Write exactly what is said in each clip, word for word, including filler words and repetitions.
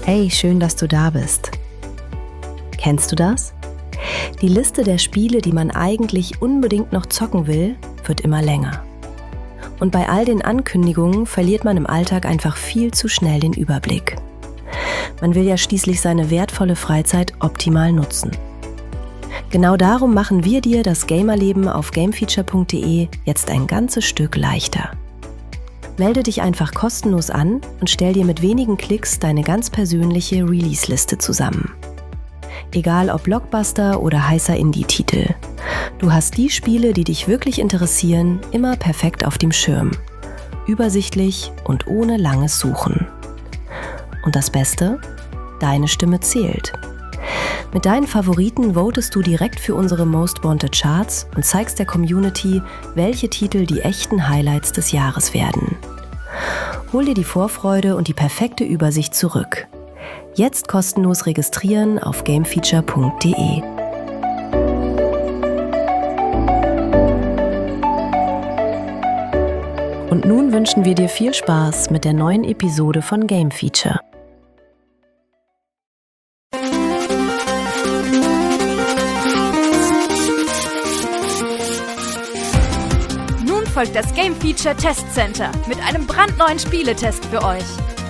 Hey, schön, dass du da bist. Kennst du das? Die Liste der Spiele, die man eigentlich unbedingt noch zocken will, wird immer länger. Und bei all den Ankündigungen verliert man im Alltag einfach viel zu schnell den Überblick. Man will ja schließlich seine wertvolle Freizeit optimal nutzen. Genau darum machen wir dir das Gamerleben auf gamefeature punkt de jetzt ein ganzes Stück leichter. Melde dich einfach kostenlos an und stell dir mit wenigen Klicks deine ganz persönliche Release-Liste zusammen. Egal ob Blockbuster oder heißer Indie-Titel. Du hast die Spiele, die dich wirklich interessieren, immer perfekt auf dem Schirm. Übersichtlich und ohne langes Suchen. Und das Beste? Deine Stimme zählt. Mit deinen Favoriten votest du direkt für unsere Most Wanted Charts und zeigst der Community, welche Titel die echten Highlights des Jahres werden. Hol dir die Vorfreude und die perfekte Übersicht zurück. Jetzt kostenlos registrieren auf gamefeature punkt de. Und nun wünschen wir dir viel Spaß mit der neuen Episode von Game Feature. Folgt das Game Feature Test Center mit einem brandneuen Spieletest für euch.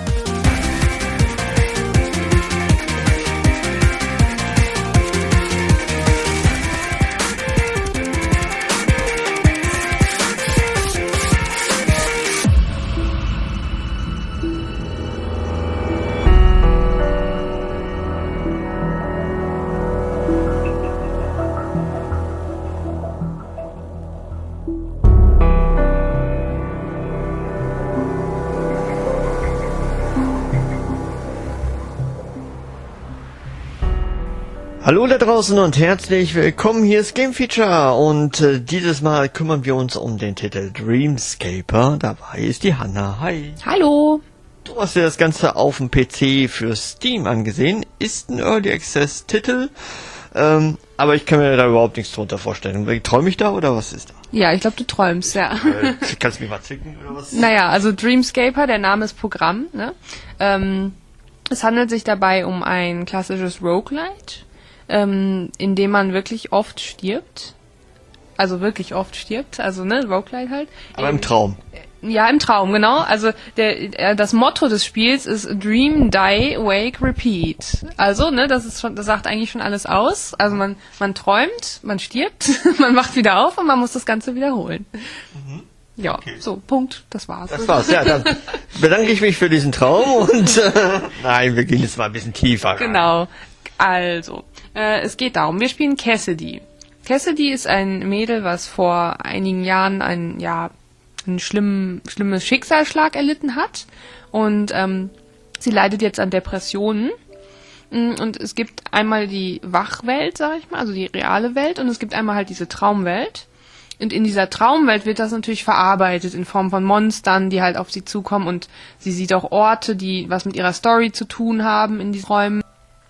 Hallo da draußen und herzlich willkommen, hier ist Game Feature und äh, dieses Mal kümmern wir uns um den Titel Dreamscaper. Dabei ist die Hanna. Hi. Hallo. Du hast dir das Ganze auf dem P C für Steam angesehen. Ist ein Early Access Titel, ähm, aber ich kann mir da überhaupt nichts drunter vorstellen. Träume ich da oder was ist da? Ja, ich glaube, du träumst, ja. Äh, kannst du mich mal zwicken oder was? Naja, also Dreamscaper, der Name ist Programm. Ne? Ähm, es handelt sich dabei um ein klassisches Roguelite. Ähm, in dem man wirklich oft stirbt. Also wirklich oft stirbt. Also, ne, Roguelite halt. Aber im Traum. Ja, im Traum, genau. Also, der, äh, das Motto des Spiels ist Dream, Die, Wake, Repeat. Also, ne, das ist schon, das sagt eigentlich schon alles aus. Also, man, man träumt, man stirbt, man wacht wieder auf und man muss das Ganze wiederholen. Mhm. Ja, okay. So, Punkt, das war's. Das war's, ja, dann bedanke ich mich für diesen Traum und, äh, nein, wir gehen jetzt mal ein bisschen tiefer rein. Genau. Also, äh, es geht darum, wir spielen Cassidy. Cassidy ist ein Mädel, was vor einigen Jahren ein, ja, einen schlimmen, schlimmes Schicksalsschlag erlitten hat. Und ähm, sie leidet jetzt an Depressionen. Und es gibt einmal die Wachwelt, sag ich mal, also die reale Welt. Und es gibt einmal halt diese Traumwelt. Und in dieser Traumwelt wird das natürlich verarbeitet in Form von Monstern, die halt auf sie zukommen. Und sie sieht auch Orte, die was mit ihrer Story zu tun haben in diesen Räumen.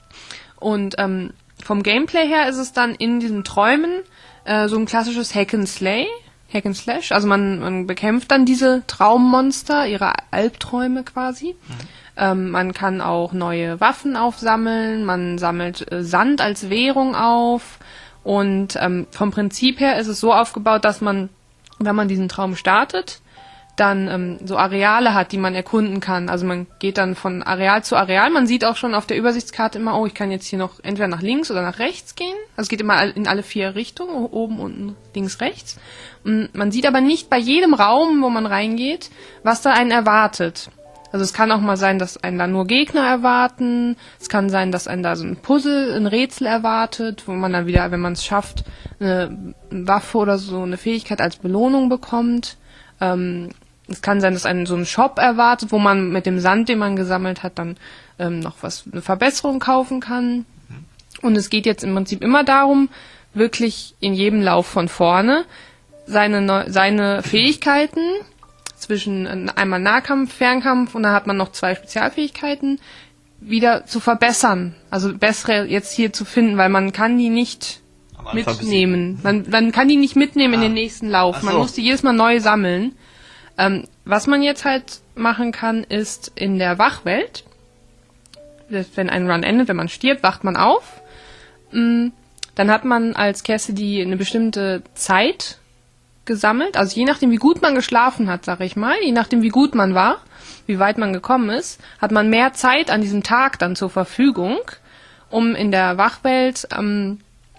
Und ähm, vom Gameplay her ist es dann in diesen Träumen äh, so ein klassisches Hack and Slay, Hack and Slash. Also man, man bekämpft dann diese Traummonster, ihre Albträume quasi. Mhm. Ähm, man kann auch neue Waffen aufsammeln, man sammelt äh, Sand als Währung auf. Und ähm, vom Prinzip her ist es so aufgebaut, dass man, wenn man diesen Traum startet, dann ähm, so Areale hat, die man erkunden kann. Also man geht dann von Areal zu Areal. Man sieht auch schon auf der Übersichtskarte immer, oh, ich kann jetzt hier noch entweder nach links oder nach rechts gehen. Also es geht immer in alle vier Richtungen, oben, unten, links, rechts. Und man sieht aber nicht bei jedem Raum, wo man reingeht, was da einen erwartet. Also es kann auch mal sein, dass einen da nur Gegner erwarten. Es kann sein, dass einen da so ein Puzzle, ein Rätsel erwartet, wo man dann wieder, wenn man es schafft, eine Waffe oder so eine Fähigkeit als Belohnung bekommt. Ähm, Es kann sein, dass einen so ein Shop erwartet, wo man mit dem Sand, den man gesammelt hat, dann ähm, noch was, eine Verbesserung kaufen kann. Und es geht jetzt im Prinzip immer darum, wirklich in jedem Lauf von vorne seine, Neu- seine Fähigkeiten zwischen einmal Nahkampf, Fernkampf und dann hat man noch zwei Spezialfähigkeiten, wieder zu verbessern. Also bessere jetzt hier zu finden, weil man kann die nicht mitnehmen. Man, man kann die nicht mitnehmen ah. in den nächsten Lauf. So. Man muss die jedes Mal neu sammeln. Ähm, was man jetzt halt machen kann, ist in der Wachwelt wenn ein Run endet, wenn man stirbt, wacht man auf. Dann hat man als Cassidy eine bestimmte Zeit gesammelt. Also je nachdem, wie gut man geschlafen hat, sag ich mal, je nachdem, wie gut man war, wie weit man gekommen ist, hat man mehr Zeit an diesem Tag dann zur Verfügung, um in der Wachwelt ähm,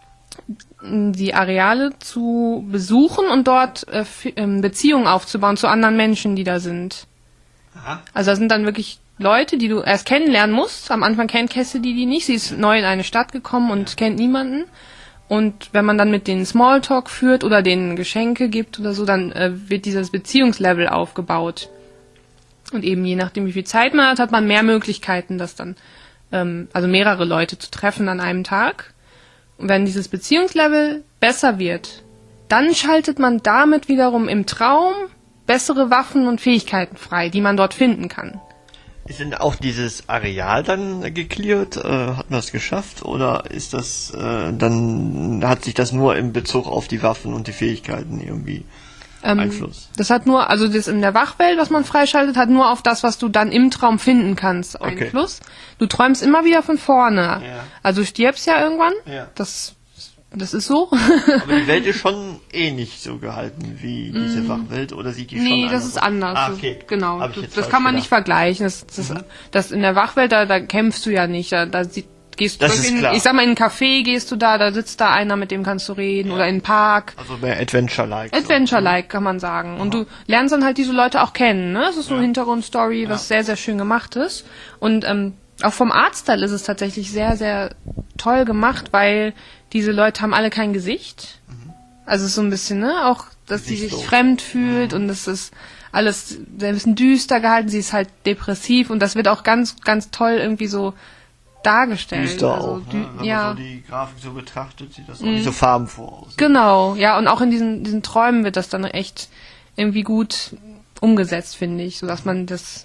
die Areale zu besuchen und dort äh, f- ähm, Beziehungen aufzubauen zu anderen Menschen, die da sind. Aha. Also das sind dann wirklich Leute, die du erst kennenlernen musst. Am Anfang kennt Cassidy die nicht. Sie ist neu in eine Stadt gekommen und kennt niemanden. Und wenn man dann mit denen Smalltalk führt oder denen Geschenke gibt oder so, dann äh, wird dieses Beziehungslevel aufgebaut. Und eben je nachdem, wie viel Zeit man hat, hat man mehr Möglichkeiten, das dann, ähm, also mehrere Leute zu treffen an einem Tag. Und wenn dieses Beziehungslevel besser wird, dann schaltet man damit wiederum im Traum bessere Waffen und Fähigkeiten frei, die man dort finden kann. Ist denn auch dieses Areal dann gecleart? Äh, hat man es geschafft? Oder ist das, äh, dann hat sich das nur in Bezug auf die Waffen und die Fähigkeiten irgendwie Ähm, Einfluss? Das hat nur, also das in der Wachwelt, was man freischaltet, hat nur auf das, was du dann im Traum finden kannst, Okay. Einfluss. Du träumst immer wieder von vorne. Ja. Also du stirbst ja irgendwann. Ja. Das, das ist so. Aber die Welt ist schon eh nicht so gehalten wie diese Wachwelt, oder sieht die schon Nee, anders das ist aus? anders. Ah, okay. Genau. Hab ich Das, jetzt das falsch kann man nicht gedacht. vergleichen. Das, das, Mhm. das in der Wachwelt, da, da kämpfst du ja nicht. Da, da sieht, gehst du Das ist in, klar. ich sag mal, in einen Café gehst du da, da sitzt da einer, mit dem kannst du reden, oder in einen Park. Also mehr Adventure-like. Adventure-like, kann man sagen. Und du lernst dann halt diese Leute auch kennen, ne? Es ist so eine Hintergrundstory, was sehr, sehr schön gemacht ist. Und ähm, auch vom Artstyle ist es tatsächlich sehr, sehr toll gemacht, weil diese Leute haben alle kein Gesicht. Also es ist so ein bisschen, ne? Auch, dass sie sich Gesichtslos. fremd fühlt und es ist alles sehr ein bisschen düster gehalten. Sie ist halt depressiv und das wird auch ganz, ganz toll irgendwie so dargestellt. Düster also, auch, dü- ne? Wenn ja. man so die Grafik so betrachtet, sieht das auch nicht so farbenfroh aus. Genau, ja, und auch in diesen, diesen Träumen wird das dann echt irgendwie gut umgesetzt, finde ich, so dass man das,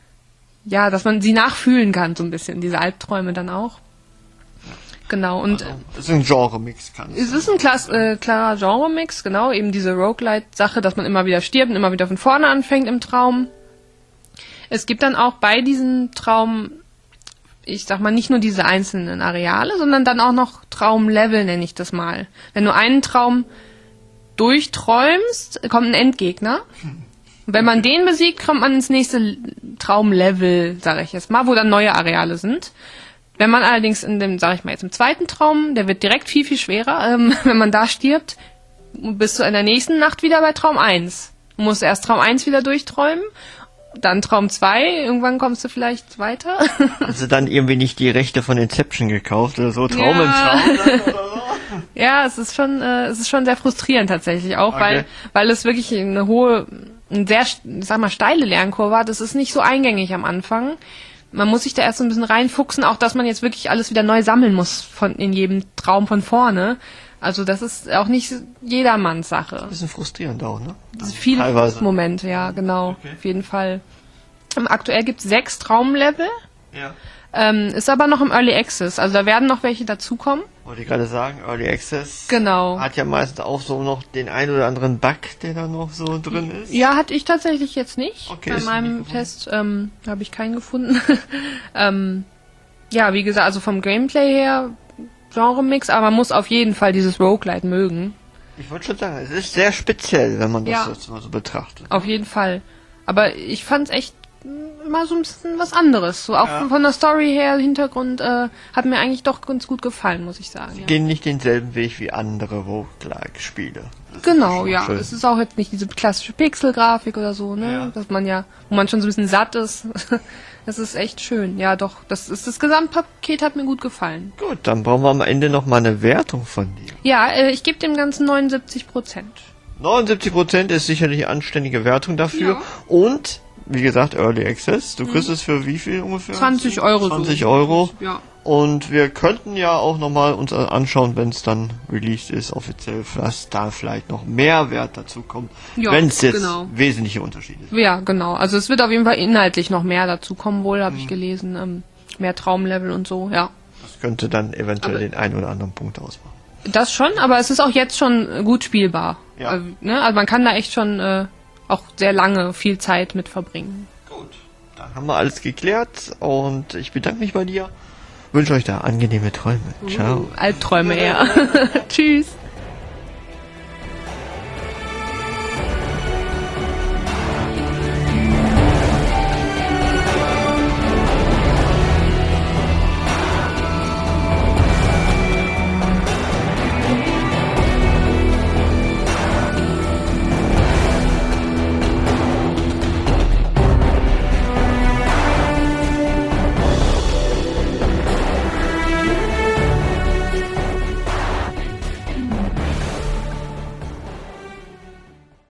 ja, dass man sie nachfühlen kann, so ein bisschen, diese Albträume dann auch. Genau, und Also, es ist ein Genre-Mix, kann ich es ist ein klass, äh, klarer Genre-Mix, genau, eben diese Roguelite-Sache, dass man immer wieder stirbt und immer wieder von vorne anfängt im Traum. Es gibt dann auch bei diesem Traum, ich sag mal, nicht nur diese einzelnen Areale, sondern dann auch noch Traumlevel, nenne ich das mal. Wenn du einen Traum durchträumst, kommt ein Endgegner. Und wenn man den besiegt, kommt man ins nächste Traumlevel, sage ich jetzt mal, wo dann neue Areale sind. Wenn man allerdings in dem, sage ich mal jetzt im zweiten Traum, der wird direkt viel, viel schwerer, ähm, wenn man da stirbt, bist du in der nächsten Nacht wieder bei Traum eins. Du musst erst Traum eins wieder durchträumen, dann Traum zwei, irgendwann kommst du vielleicht weiter. Hast du dann irgendwie nicht die Rechte von Inception gekauft oder so? Traum Ja. im Traum dann oder so? Ja, es ist schon, äh, es ist schon sehr frustrierend tatsächlich auch, Okay. weil, weil es wirklich eine hohe, eine sehr, ich sag mal, steile Lernkurve hat. Das ist nicht so eingängig am Anfang. Man muss sich da erst so ein bisschen reinfuchsen, auch dass man jetzt wirklich alles wieder neu sammeln muss von, in jedem Traum von vorne. Also das ist auch nicht jedermanns Sache. Bisschen frustrierend auch, ne? Das sind viele Teilweise. Momente, ja, genau, Okay. auf jeden Fall. Ähm, Aktuell gibt es sechs Traumlevel, Ja. ähm, ist aber noch im Early Access, also da werden noch welche dazukommen. Wollte ich gerade sagen, Early Access Genau. hat ja meistens auch so noch den ein oder anderen Bug, der da noch so drin ist. Ja, hatte ich tatsächlich jetzt nicht. Okay, Bei ist meinem nicht Test ähm, habe ich keinen gefunden. ähm, ja, wie gesagt, also vom Gameplay her Genre-Mix, aber man muss auf jeden Fall dieses Roguelite mögen. Ich wollte schon sagen, es ist sehr speziell, wenn man das Ja. jetzt mal so betrachtet. Auf jeden Fall. Aber ich fand es echt mm, mal so ein bisschen was anderes. So auch Ja. von der Story her, Hintergrund, äh, hat mir eigentlich doch ganz gut gefallen, muss ich sagen. Ja. Gehen nicht denselben Weg wie andere Roguelike-Spiele. Das ist Genau, schon ja. schön. Es ist auch jetzt nicht diese klassische Pixel-Grafik oder so, ne? Ja. Dass man ja, wo man schon so ein bisschen satt ist. Das ist echt schön. Ja, doch. Das ist das Gesamtpaket hat mir gut gefallen. Gut, dann brauchen wir am Ende noch mal eine Wertung von dir. Ja, äh, ich gebe dem Ganzen neunundsiebzig Prozent. neunundsiebzig Prozent ist sicherlich eine anständige Wertung dafür. Ja. Und, wie gesagt, Early Access. Du kriegst es für wie viel ungefähr? zwanzig Euro. zwanzig so. Euro. Ja. Und wir könnten ja auch nochmal uns anschauen, wenn es dann released ist, offiziell, dass da vielleicht noch mehr Wert dazu kommt, Ja, wenn es jetzt genau. wesentliche Unterschiede sind. Ja, genau. Also es wird auf jeden Fall inhaltlich noch mehr dazu kommen wohl, habe Mhm. ich gelesen. Ähm, mehr Traumlevel und so, ja. Das könnte dann eventuell Aber- den einen oder anderen Punkt ausmachen. Das schon, aber es ist auch jetzt schon gut spielbar. Ja. Also, ne? Also man kann da echt schon äh, auch sehr lange viel Zeit mit verbringen. Gut. Dann haben wir alles geklärt und ich bedanke mich bei dir. Wünsche euch da angenehme Träume. Ciao. Uh, Albträume eher. Tschüss.